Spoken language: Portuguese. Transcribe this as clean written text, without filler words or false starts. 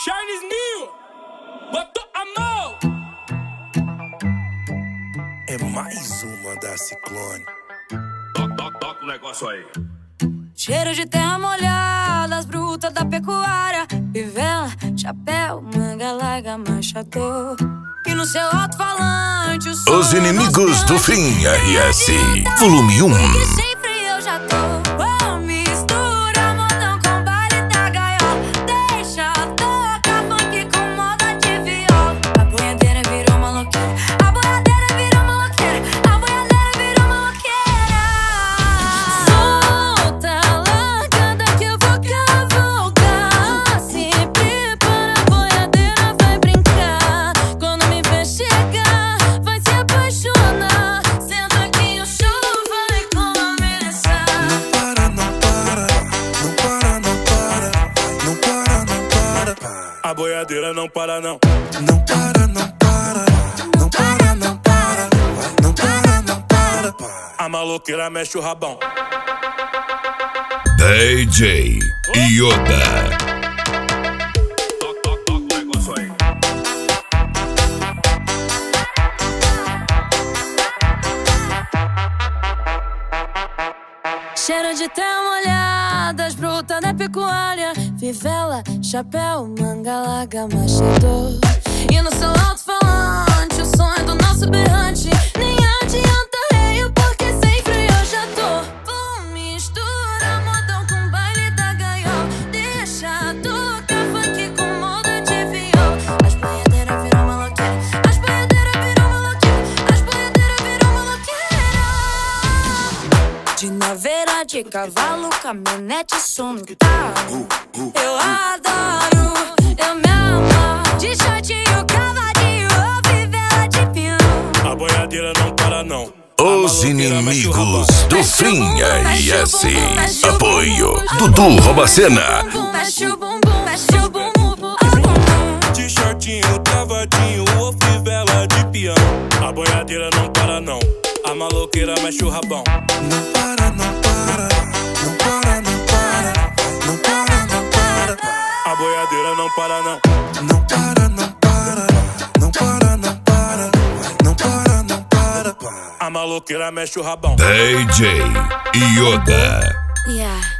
Charles Nil, botou a mão. É mais uma da Ciclone. Toca o negócio aí. Cheiro de terra molhada, as brutas da pecuária, fivela, chapéu, manga larga, machador. E no seu alto-falante o som Os Inimigos do Fim, RS, volume 1. que sempre eu já tô. Oh, mistura modão com baile da gaiola, deixa tocar funk com moda de viola. A boiadeira virou maloqueira, a boiadeira virou maloqueira, a boiadeira virou maloqueira. Solta, largada que eu vou cavalgar. Se prepara, a boiadeira vai brincar. Quando me ver chegar, vai se apaixonar. Senta que o show vai começar. Não para, não para, não para, não para, não para, não para. A boiadeira não para não. Não para, não para, não para, não para, não para, não para. A maloqueira mexe o rabão. DJ Yoda. Toca o negócio aí. Cheiro de terra molhada, as brutas da pecuária, fivela, chapéu, manga larga, machador. E no seu alto-falante, o som é do nosso berrante. Nem adianta reio, porque sempre eu já tô. Mistura modão com baile da gaiola, deixa tocar funk com moda de viola. As boiadeiras viram maloqueira, as boiadeiras viram maloqueira, as boiadeiras viram maloqueira. De naveira, de cavalo, caminhonete, som no carro. Eu adoro, eu me amo. De shortinho, cavadinho, ou fivela de pinhão. A boiadeira não para não. Os Inimigos do Fim, RS. Apoio Dudu Robacena. Mexe o bumbum, mexe o bumbum. De shortinho, cavadinho ou fivela de peão. A boiadeira não para não. A maloqueira mexe o rabão. Não para, não para, não para, não para, não para, não para. A boiadeira não para não. Não para, não para, não para, não para, não para, não para. A maloqueira mexe o rabão. DJ Yoda. Yeah.